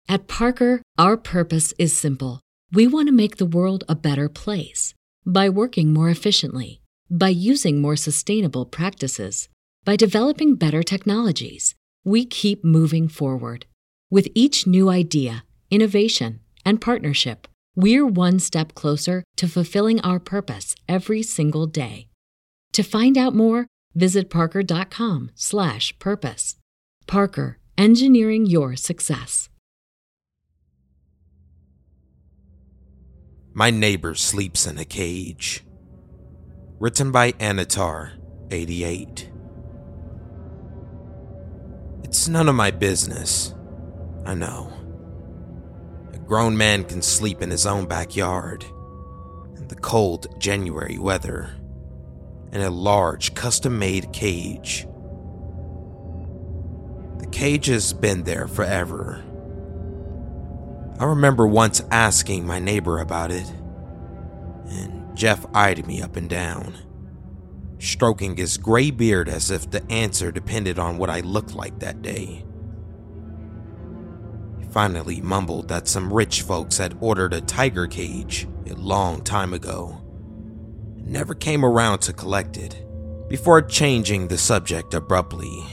At Parker, our purpose is simple. We want to make the world a better place by working more efficiently, by using more sustainable practices, by developing better technologies. We keep moving forward. With each new idea, innovation, and partnership, we're one step closer to fulfilling our purpose every single day. To find out more, visit parker.com/purpose. Parker, engineering your success. My Neighbor Sleeps in a Cage. Written by Anatar, 88. It's none of my business. I know. A grown man can sleep in his own backyard, in the cold January weather, in a large custom-made cage. The cage has been there forever. I remember once asking my neighbor about it, and Jeff eyed me up and down, stroking his gray beard as if the answer depended on what I looked like that day. He finally mumbled that some rich folks had ordered a tiger cage a long time ago, and never came around to collect it, before changing the subject abruptly.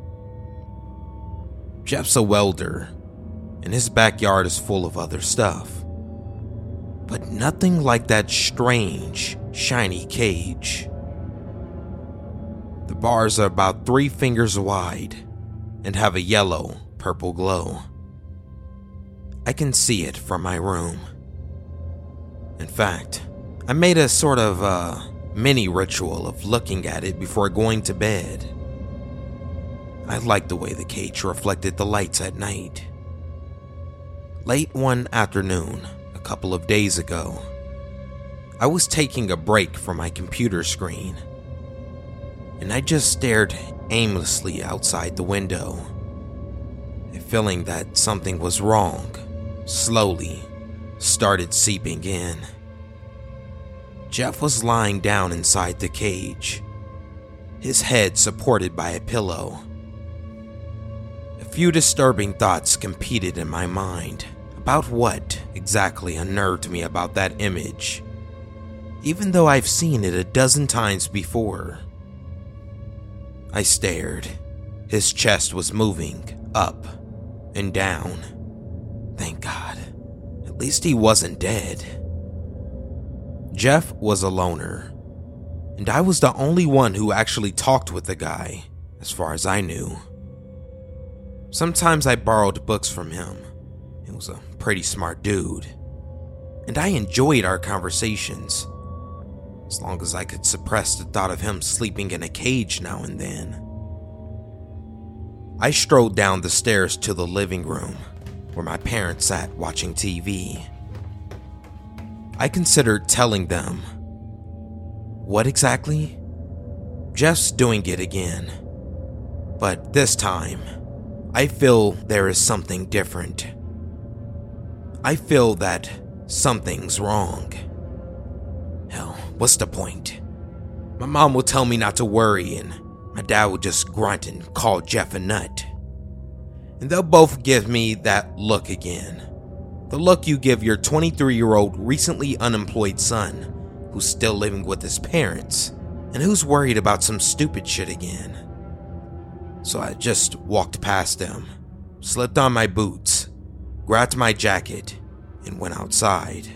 Jeff's a welder, and his backyard is full of other stuff, but nothing like that strange, shiny cage. The bars are about 3 fingers wide and have a yellow, purple glow. I can see it from my room. In fact, I made a sort of mini ritual of looking at it before going to bed. I liked the way the cage reflected the lights at night. Late one afternoon, a couple of days ago, I was taking a break from my computer screen, and I just stared aimlessly outside the window. A feeling that something was wrong slowly started seeping in. Jeff was lying down inside the cage, his head supported by a pillow. A few disturbing thoughts competed in my mind about what exactly unnerved me about that image, even though I've seen it a dozen times before. I stared. His chest was moving up and down. Thank God. At least he wasn't dead. Jeff was a loner, and I was the only one who actually talked with the guy, as far as I knew. Sometimes I borrowed books from him. He was a pretty smart dude, and I enjoyed our conversations, as long as I could suppress the thought of him sleeping in a cage now and then. I strode down the stairs to the living room, where my parents sat watching TV. I considered telling them. What exactly? Jeff's doing it again, but this time, I feel there is something different. I feel that something's wrong. Hell, what's the point? My mom will tell me not to worry, and my dad will just grunt and call Jeff a nut. And they'll both give me that look again. The look you give your 23-year-old recently unemployed son who's still living with his parents and who's worried about some stupid shit again. So I just walked past them, slipped on my boots, grabbed my jacket, and went outside.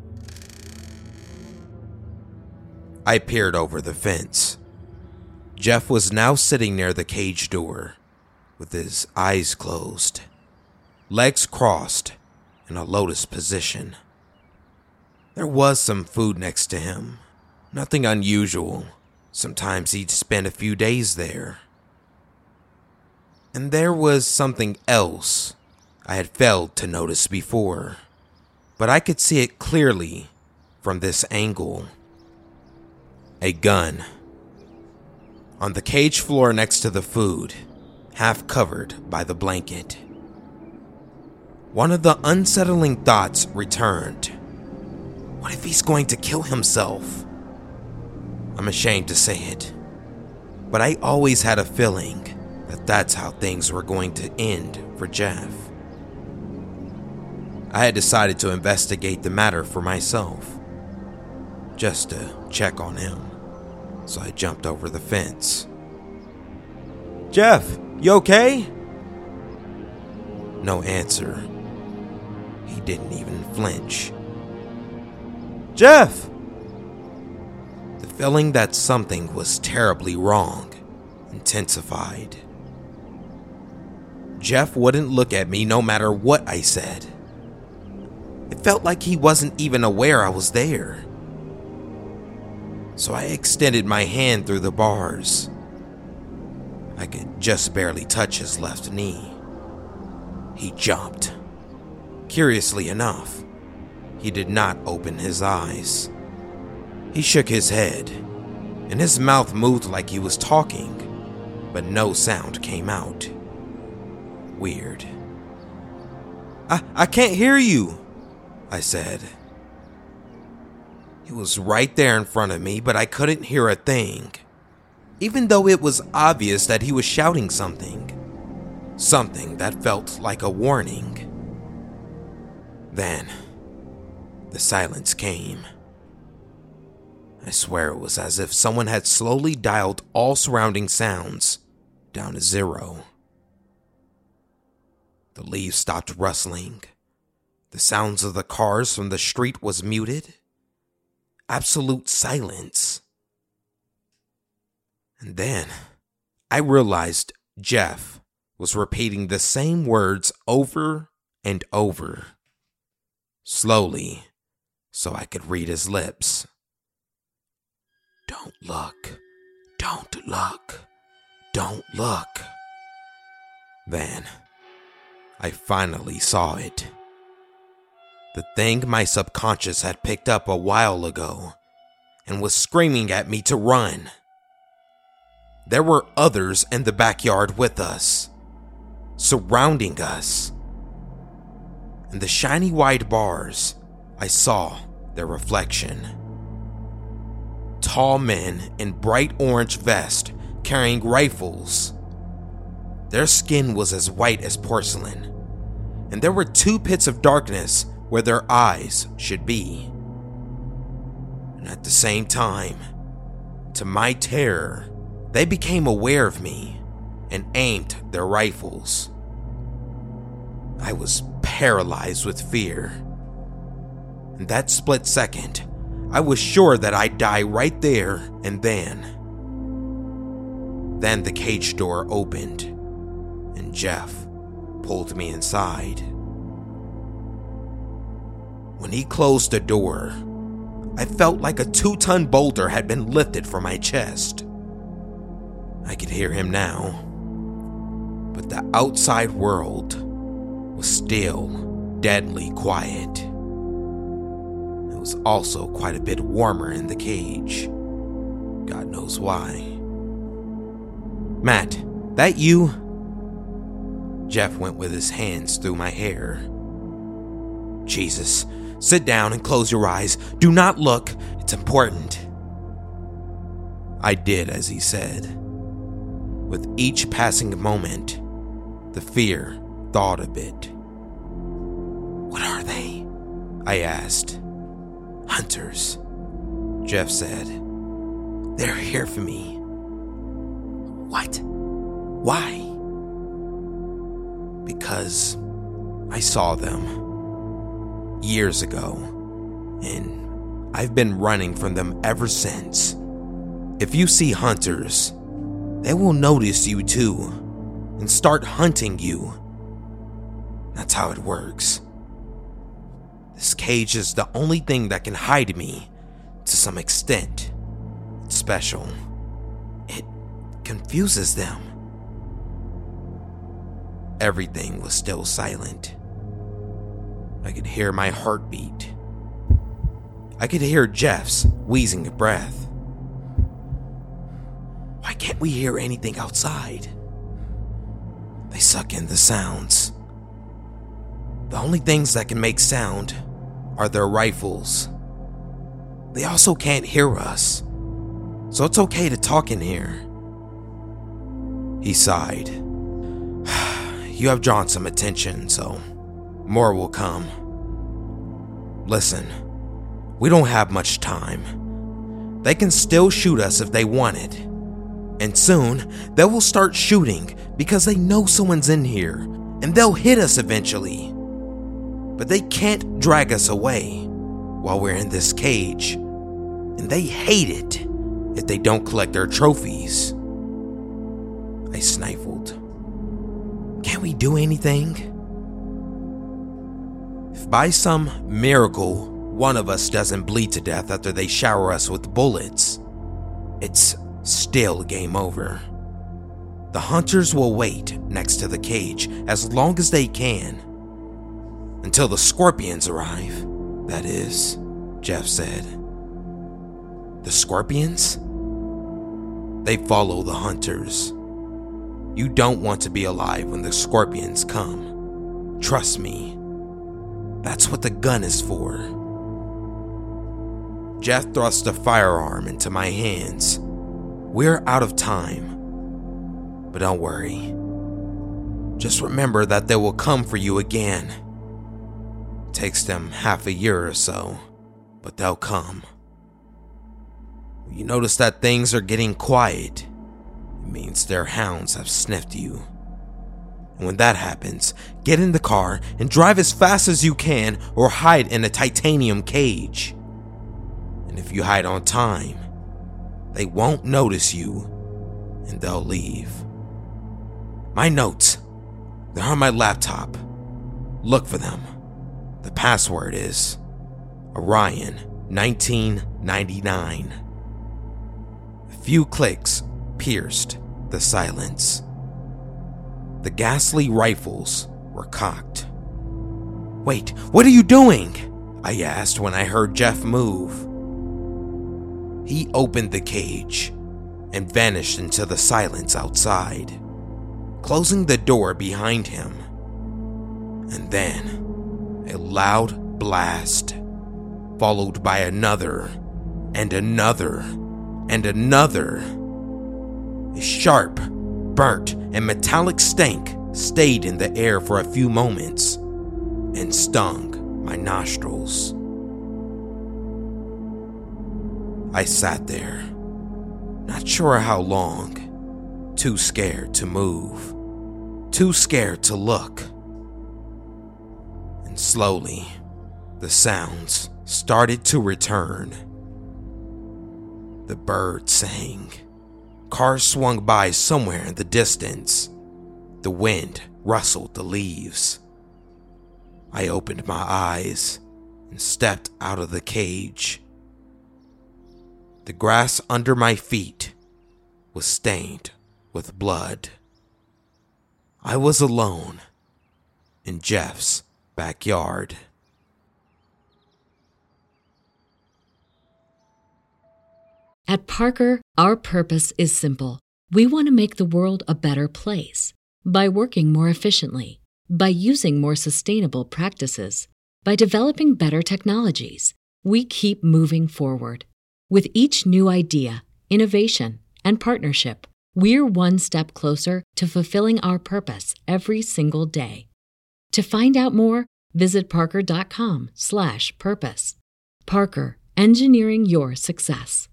I peered over the fence. Jeff was now sitting near the cage door, with his eyes closed, legs crossed in a lotus position. There was some food next to him, nothing unusual. Sometimes he'd spend a few days there. And there was something else I had failed to notice before, but I could see it clearly from this angle. A gun. On the cage floor next to the food, half covered by the blanket. One of the unsettling thoughts returned. What if he's going to kill himself? I'm ashamed to say it, but I always had a feeling that that's how things were going to end for Jeff. I had decided to investigate the matter for myself, just to check on him, so I jumped over the fence. "Jeff, you okay?" No answer. He didn't even flinch. "Jeff!" The feeling that something was terribly wrong intensified. Jeff wouldn't look at me no matter what I said. It felt like he wasn't even aware I was there. So I extended my hand through the bars. I could just barely touch his left knee. He jumped. Curiously enough, he did not open his eyes. He shook his head, and his mouth moved like he was talking, but no sound came out. Weird. I can't hear you," I said. He was right there in front of me, but I couldn't hear a thing, even though it was obvious that he was shouting something. Something that felt like a warning. Then, the silence came. I swear it was as if someone had slowly dialed all surrounding sounds down to zero. The leaves stopped rustling. The sounds of the cars from the street was muted. Absolute silence. And then, I realized Jeff was repeating the same words over and over. Slowly, so I could read his lips. "Don't look, don't look, don't look." Then, I finally saw it. The thing my subconscious had picked up a while ago and was screaming at me to run. There were others in the backyard with us, surrounding us. In the shiny white bars, I saw their reflection. Tall men in bright orange vests carrying rifles. Their skin was as white as porcelain, and there were 2 pits of darkness where their eyes should be. And at the same time, to my terror, they became aware of me and aimed their rifles. I was paralyzed with fear. In that split second, I was sure that I'd die right there and then. Then the cage door opened, and Jeff pulled me inside. When he closed the door, I felt like a 2-ton boulder had been lifted from my chest. I could hear him now, but the outside world was still deadly quiet. It was also quite a bit warmer in the cage. God knows why. "Matt, that you?" Jeff went with his hands through my hair. "Jesus, sit down and close your eyes. Do not look. It's important." I did as he said. With each passing moment, the fear thawed a bit. "What are they?" I asked. "Hunters," Jeff said. "They're here for me." "What? Why?" "Because I saw them years ago, and I've been running from them ever since. If you see hunters, they will notice you too and start hunting you. That's how it works. This cage is the only thing that can hide me to some extent. It's special. It confuses them." Everything was still silent. I could hear my heartbeat. I could hear Jeff's wheezing breath. Why can't we hear anything outside? They suck in the sounds. The only things that can make sound are their rifles. They also can't hear us, so it's okay to talk in here. He sighed. "You have drawn some attention, so more will come. Listen, we don't have much time. They can still shoot us if they want it. And soon, they will start shooting because they know someone's in here, and they'll hit us eventually. But they can't drag us away while we're in this cage, and they hate it if they don't collect their trophies. I sniffled. Can't we do anything? If by some miracle one of us doesn't bleed to death after they shower us with bullets, it's still game over. The hunters will wait next to the cage as long as they can. Until the scorpions arrive, that is, Jeff said. The scorpions? They follow the hunters. You don't want to be alive when the scorpions come. Trust me. That's what the gun is for. Jeff thrust a firearm into my hands. We're out of time. But don't worry. Just remember that they will come for you again. It takes them half a year or so, but they'll come. You notice that things are getting quiet. It means their hounds have sniffed you. And when that happens, get in the car and drive as fast as you can or hide in a titanium cage. And if you hide on time, they won't notice you and they'll leave. My notes, they're on my laptop. Look for them. The password is Orion 1999. A few clicks pierced the silence. The ghastly rifles were cocked. Wait, what are you doing? I asked when I heard Jeff move. He opened the cage and vanished into the silence outside, closing the door behind him. And then a loud blast, followed by another and another and another. A sharp, burnt, and metallic stank stayed in the air for a few moments and stung my nostrils. I sat there, not sure how long, too scared to move, too scared to look. And slowly, the sounds started to return. The birds sang. Cars swung by somewhere in the distance. The wind rustled the leaves. I opened my eyes and stepped out of the cage. The grass under my feet was stained with blood. I was alone in Jeff's backyard. At Parker, our purpose is simple. We want to make the world a better place by working more efficiently, by using more sustainable practices, by developing better technologies. We keep moving forward. With each new idea, innovation, and partnership, we're one step closer to fulfilling our purpose every single day. To find out more, visit parker.com/purpose. Parker, engineering your success.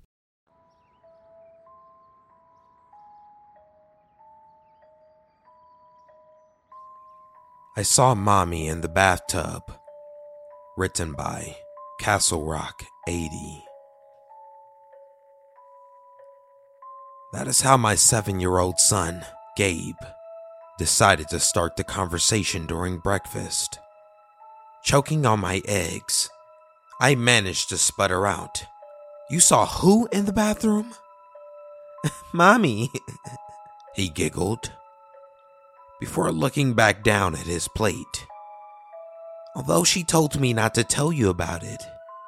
I saw Mommy in the bathtub. Written by Castle Rock 80. That is how my 7-year-old son, Gabe, decided to start the conversation during breakfast. Choking on my eggs, I managed to sputter out, "You saw who in the bathroom?" "Mommy," he giggled, before looking back down at his plate. "Although she told me not to tell you about it."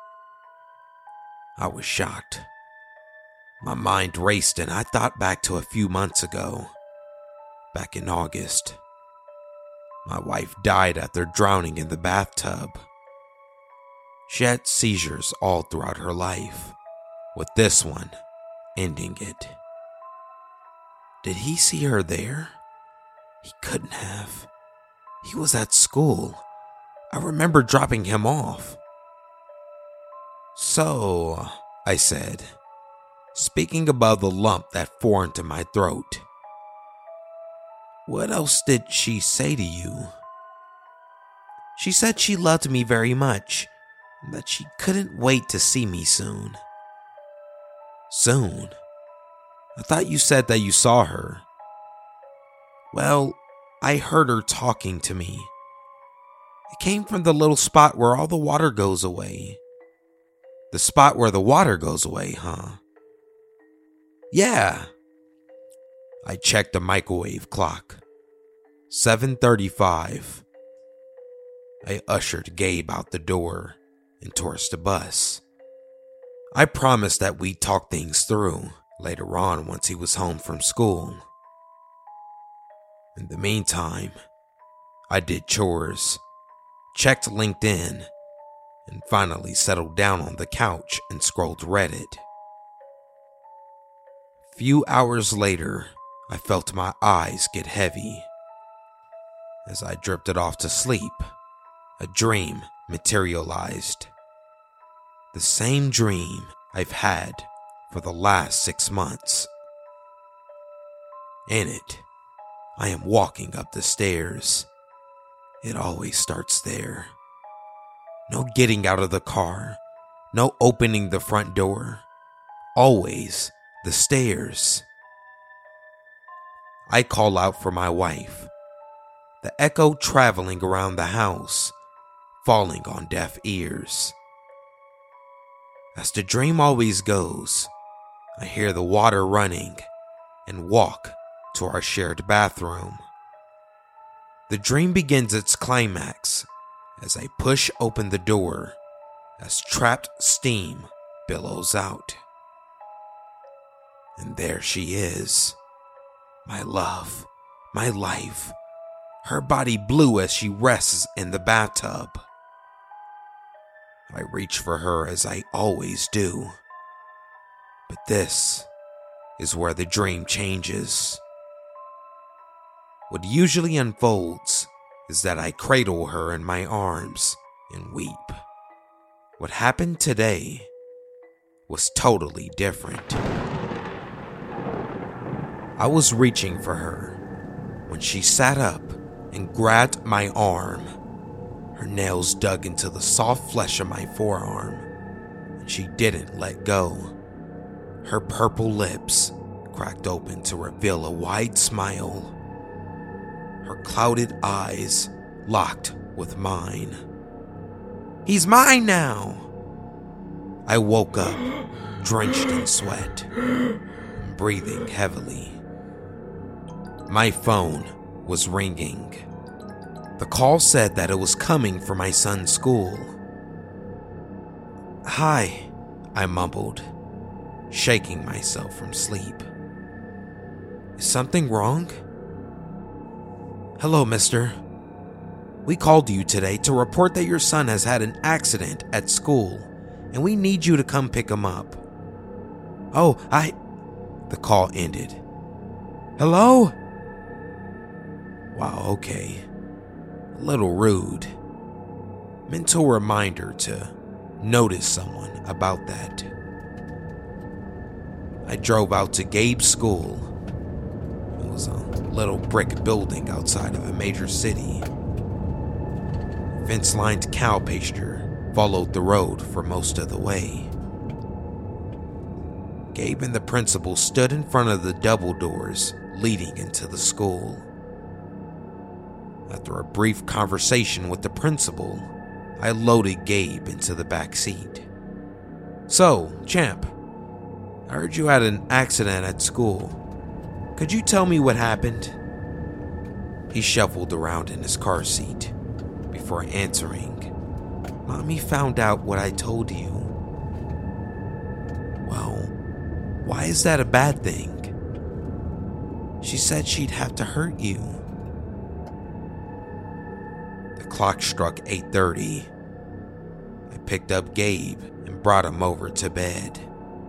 I was shocked. My mind raced and I thought back to a few months ago. Back in August, my wife died after drowning in the bathtub. She had seizures all throughout her life, with this one ending it. Did he see her there? He couldn't have. He was at school. I remember dropping him off. "So," I said, speaking above the lump that formed in my throat, "what else did she say to you?" "She said she loved me very much, and that she couldn't wait to see me soon." "Soon? I thought you said that you saw her." "Well, I heard her talking to me. It came from the little spot where all the water goes away." "The spot where the water goes away, huh?" "Yeah." I checked the microwave clock. 7:35. I ushered Gabe out the door and towards the bus. I promised that we'd talk things through later on once he was home from school. In the meantime, I did chores, checked LinkedIn, and finally settled down on the couch and scrolled Reddit. A few hours later, I felt my eyes get heavy. As I drifted off to sleep, a dream materialized. The same dream I've had for the last 6 months. In it, I am walking up the stairs. It always starts there. No getting out of the car, no opening the front door. Always the stairs. I call out for my wife. The echo traveling around the house, falling on deaf ears. As the dream always goes, I hear the water running and walk to our shared bathroom. The dream begins its climax as I push open the door as trapped steam billows out. And there she is, my love, my life, her body blue as she rests in the bathtub. I reach for her as I always do, but this is where the dream changes. What usually unfolds is that I cradle her in my arms and weep. What happened today was totally different. I was reaching for her when she sat up and grabbed my arm. Her nails dug into the soft flesh of my forearm, and she didn't let go. Her purple lips cracked open to reveal a wide smile. Her clouded eyes locked with mine. "He's mine now!" I woke up, drenched in sweat, and breathing heavily. My phone was ringing. The call said that it was coming from my son's school. "Hi," I mumbled, shaking myself from sleep. "Is something wrong?" "Hello, mister. We called you today to report that your son has had an accident at school, and we need you to come pick him up." "Oh, The call ended. "Hello?" Wow, okay. A little rude. Mental reminder to notice someone about that. I drove out to Gabe's school. It was a little brick building outside of a major city. Fence-lined cow pasture followed the road for most of the way. Gabe and the principal stood in front of the double doors leading into the school. After a brief conversation with the principal, I loaded Gabe into the back seat. "So, champ, I heard you had an accident at school. Could you tell me what happened?" He shuffled around in his car seat before answering. "Mommy found out what I told you." "Well, why is that a bad thing?" "She said she'd have to hurt you." The clock struck 8:30. I picked up Gabe and brought him over to bed.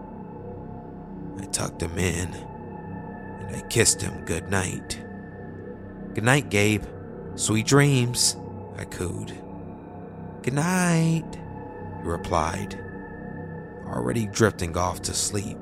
I tucked him in and I kissed him good night. "Good night, Gabe. Sweet dreams," I cooed. "Good night," he replied. already drifting off to sleep.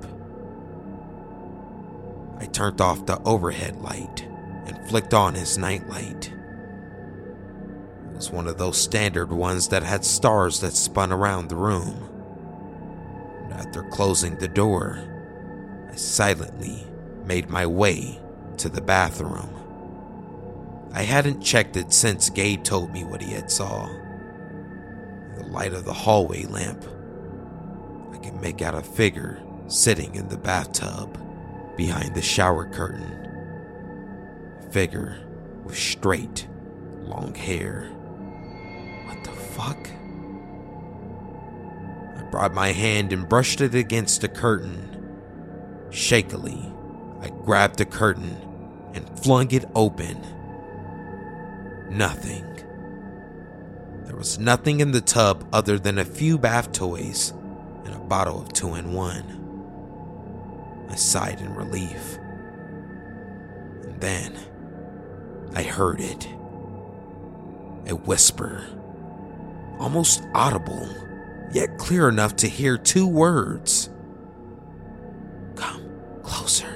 I turned off the overhead light and flicked on his nightlight. It was one of those standard ones that had stars that spun around the room. And after closing the door, I silently made my way to the bathroom. I hadn't checked it since Gabe told me what he had saw. In the light of the hallway lamp, I could make out a figure sitting in the bathtub behind the shower curtain. A figure with straight, long hair. What the fuck? I brought my hand and brushed it against the curtain. Shakily, I grabbed the curtain and flung it open. Nothing. There was nothing in the tub other than a few bath toys and a bottle of 2-in-1. I sighed in relief. And then I heard it. A whisper, almost audible, yet clear enough to hear 2 words. Come closer.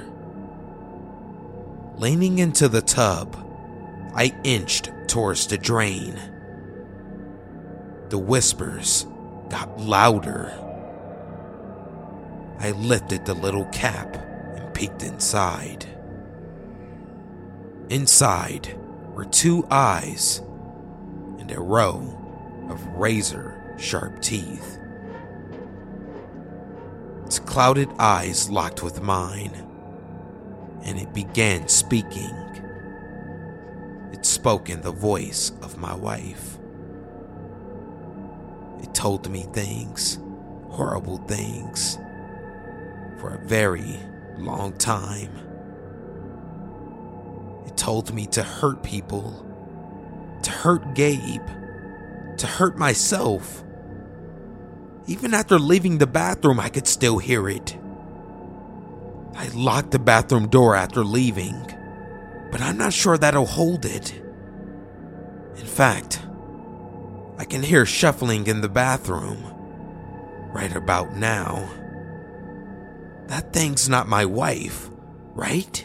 Leaning into the tub, I inched towards the drain. The whispers got louder. I lifted the little cap and peeked inside. Inside were 2 eyes and a row of razor-sharp teeth. Its clouded eyes locked with mine, and it began speaking. It spoke in the voice of my wife. It told me things, horrible things, for a very long time. It told me to hurt people, to hurt Gabe, to hurt myself. Even after leaving the bathroom, I could still hear it. I locked the bathroom door after leaving, but I'm not sure that'll hold it. In fact, I can hear shuffling in the bathroom right about now. That thing's not my wife, right?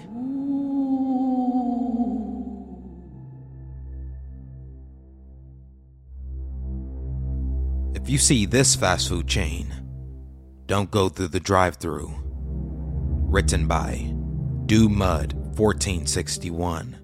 If you see this fast food chain, don't go through the drive-thru. Written by Do Mud 1461.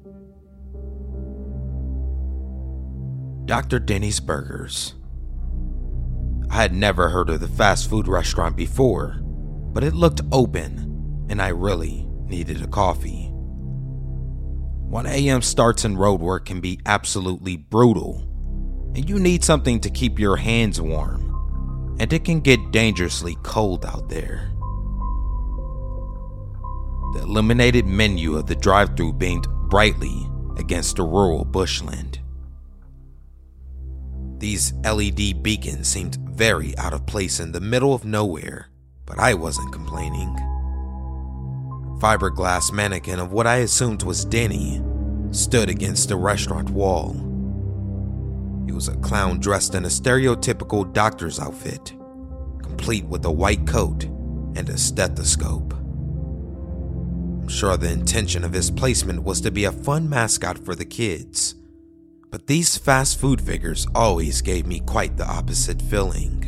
Dr. Denny's Burgers. I had never heard of the fast food restaurant before, but it looked open and I really needed a coffee. 1 a.m. starts and road work can be absolutely brutal, and you need something to keep your hands warm, and it can get dangerously cold out there. The illuminated menu of the drive-thru beamed brightly against the rural bushland. These LED beacons seemed very out of place in the middle of nowhere, but I wasn't complaining. A fiberglass mannequin of what I assumed was Denny stood against the restaurant wall. He was a clown dressed in a stereotypical doctor's outfit, complete with a white coat and a stethoscope. I'm sure the intention of his placement was to be a fun mascot for the kids, but these fast food figures always gave me quite the opposite feeling.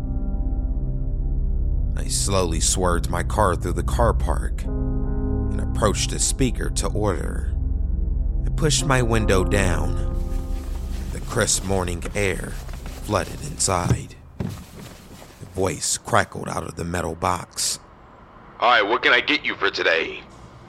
I slowly swerved my car through the car park and approached the speaker to order. I pushed my window down. The crisp morning air flooded inside. A voice crackled out of the metal box. Hi, what can I get you for today?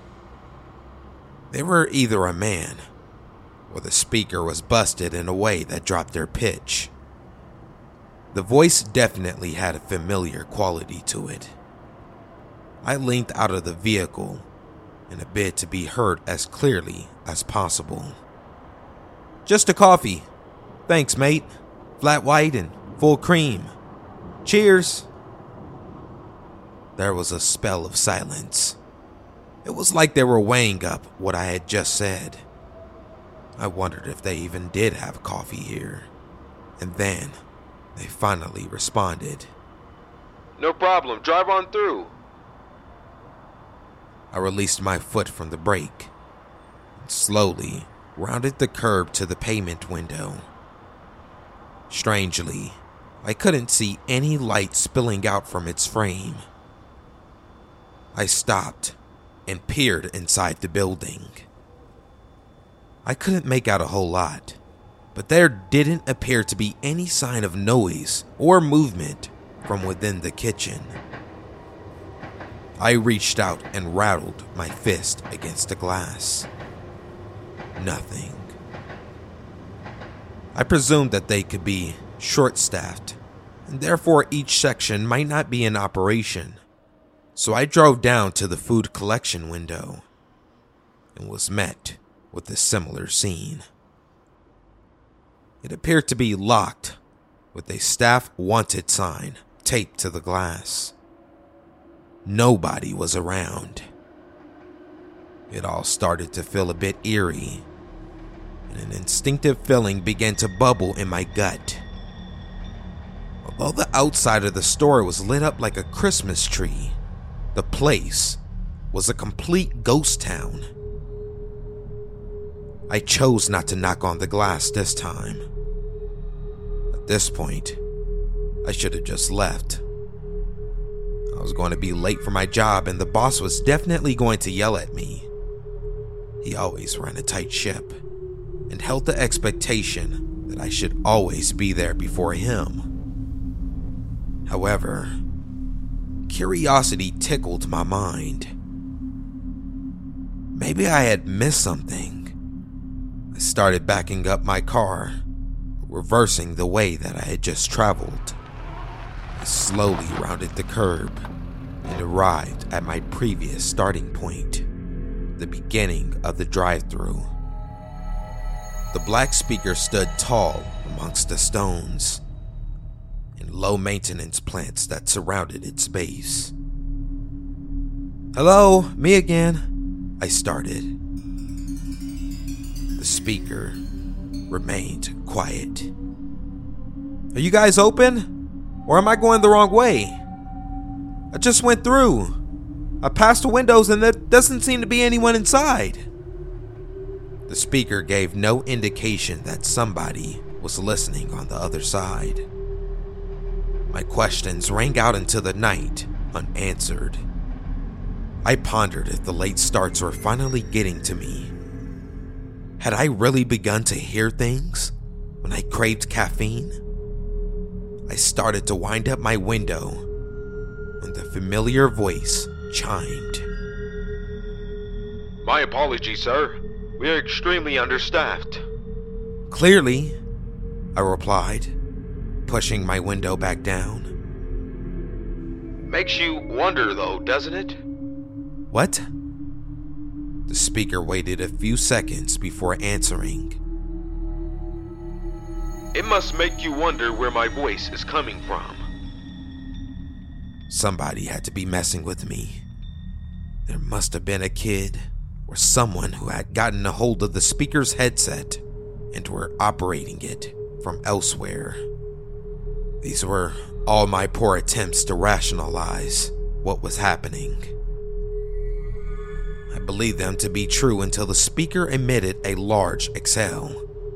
They were either a man, or the speaker was busted in a way that dropped their pitch. The voice definitely had a familiar quality to it. I leaned out of the vehicle in a bid to be heard as clearly as possible. Just a coffee. Thanks, mate. Flat white and full cream. Cheers. There was a spell of silence. It was like they were weighing up what I had just said. I wondered if they even did have coffee here. And then they finally responded. No problem, drive on through. I released my foot from the brake and slowly rounded the curb to the pavement window. Strangely, I couldn't see any light spilling out from its frame. I stopped and peered inside the building. I couldn't make out a whole lot, but there didn't appear to be any sign of noise or movement from within the kitchen. I reached out and rattled my fist against the glass. Nothing. I presumed that they could be short-staffed, and therefore each section might not be in operation. So I drove down to the food collection window and was met with a similar scene. It appeared to be locked with a staff wanted sign taped to the glass. Nobody was around. It all started to feel a bit eerie, and an instinctive feeling began to bubble in my gut. Although the outside of the store was lit up like a Christmas tree, the place was a complete ghost town. I chose not to knock on the glass this time. At this point, I should have just left. I was going to be late for my job, and the boss was definitely going to yell at me. He always ran a tight ship and held the expectation that I should always be there before him. However, curiosity tickled my mind. Maybe I had missed something. I started backing up my car, reversing the way that I had just traveled. I slowly rounded the curb and arrived at my previous starting point, the beginning of the drive-thru. The black speaker stood tall amongst the stones and low-maintenance plants that surrounded its base. "Hello, me again," I started. The speaker remained quiet. "Are you guys open? Or am I going the wrong way? I just went through. I passed the windows and there doesn't seem to be anyone inside." The speaker gave no indication that somebody was listening on the other side. My questions rang out into the night unanswered. I pondered if the late starts were finally getting to me. Had I really begun to hear things when I craved caffeine? I started to wind up my window when the familiar voice chimed. My apologies, sir. We are extremely understaffed. "Clearly," I replied, pushing my window back down. Makes you wonder, though, doesn't it? "What?" The speaker waited a few seconds before answering. It must make you wonder where my voice is coming from. Somebody had to be messing with me. There must have been a kid or someone who had gotten a hold of the speaker's headset and were operating it from elsewhere. These were all my poor attempts to rationalize what was happening. I believed them to be true until the speaker emitted a large exhale.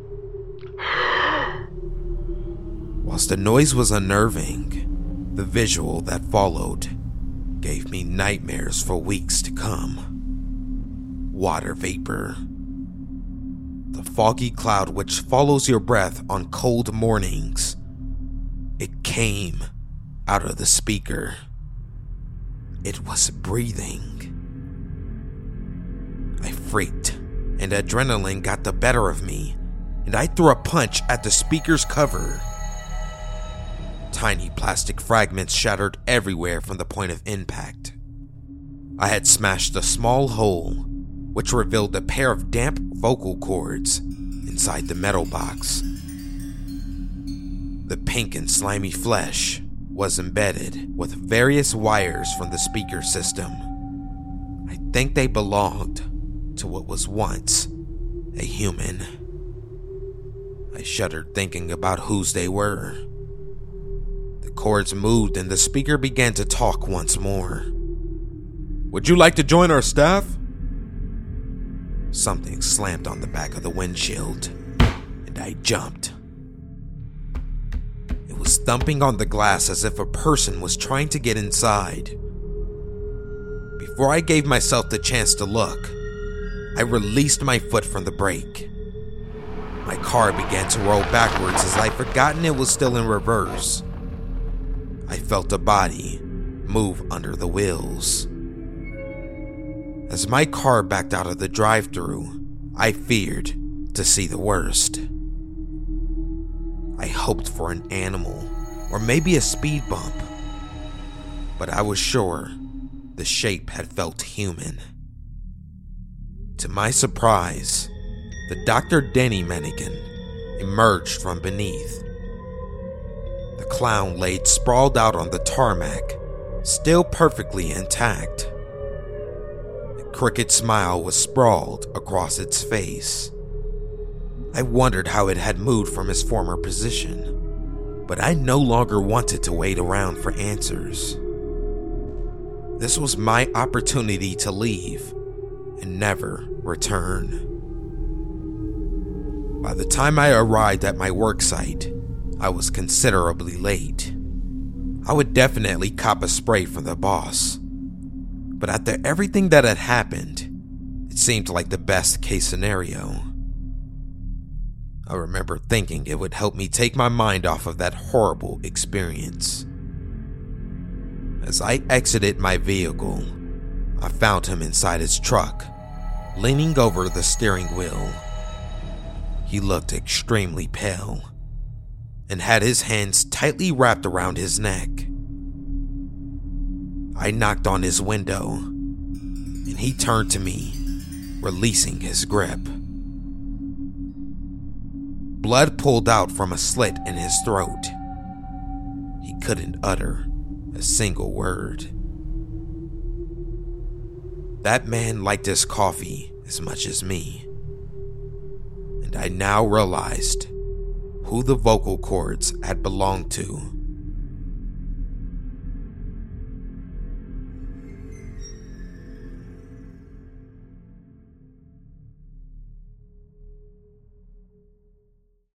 Whilst the noise was unnerving, the visual that followed gave me nightmares for weeks to come. Water vapor. The foggy cloud which follows your breath on cold mornings. It came out of the speaker. It was breathing. I freaked, and adrenaline got the better of me, and I threw a punch at the speaker's cover. Tiny plastic fragments shattered everywhere from the point of impact. I had smashed a small hole, which revealed a pair of damp vocal cords inside the metal box. The pink and slimy flesh was embedded with various wires from the speaker system. I think they belonged to what was once a human. I shuddered thinking about whose they were. The The cords moved and the speaker began to talk once more. "Would you like to join our staff?" Something slammed on the back of the windshield, and I jumped. It was thumping on the glass as if a person was trying to get inside. Before I gave myself the chance to look, I released my foot from the brake. My car began to roll backwards as I'd forgotten it was still in reverse. I felt a body move under the wheels. As my car backed out of the drive-thru, I feared to see the worst. I hoped for an animal or maybe a speed bump, but I was sure the shape had felt human. To my surprise, the Dr. Denny mannequin emerged from beneath. The clown laid sprawled out on the tarmac, still perfectly intact. A crooked smile was sprawled across its face. I wondered how it had moved from its former position, but I no longer wanted to wait around for answers. This was my opportunity to leave and never return. By the time I arrived at my work site, I was considerably late. I would definitely cop a spray from the boss, but after everything that had happened, it seemed like the best case scenario. I remember thinking it would help me take my mind off of that horrible experience. As I exited my vehicle, I found him inside his truck, leaning over the steering wheel. He looked extremely pale and had his hands tightly wrapped around his neck. I knocked on his window, and he turned to me, releasing his grip. Blood pooled out from a slit in his throat. He couldn't utter a single word. That man liked his coffee as much as me, and I now realized who the vocal cords had belonged to.